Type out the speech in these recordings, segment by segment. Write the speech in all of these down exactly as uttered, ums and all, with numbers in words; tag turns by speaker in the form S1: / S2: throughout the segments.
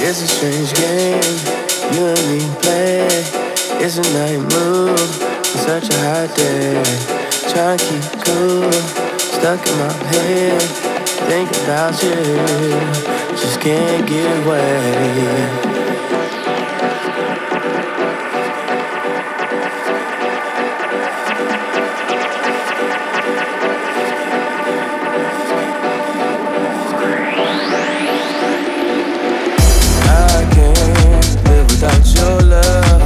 S1: It's a strange game you and me play. It's a night move on such a hot day. Trying to keep cool, stuck in my head. Think about you, just can't get away. Without your love,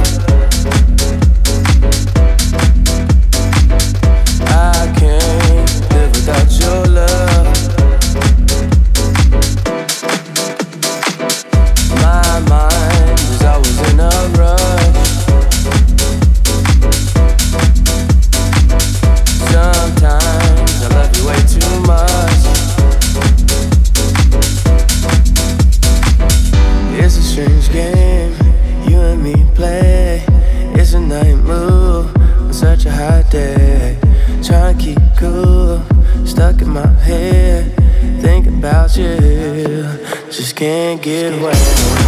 S1: I can't live without your love. My mind is always in a rush. Sometimes I love you way too much. It's a strange game you and me play. It's a night move on such a hot day. Trying to keep cool, stuck in my head. Think about you, just can't get away.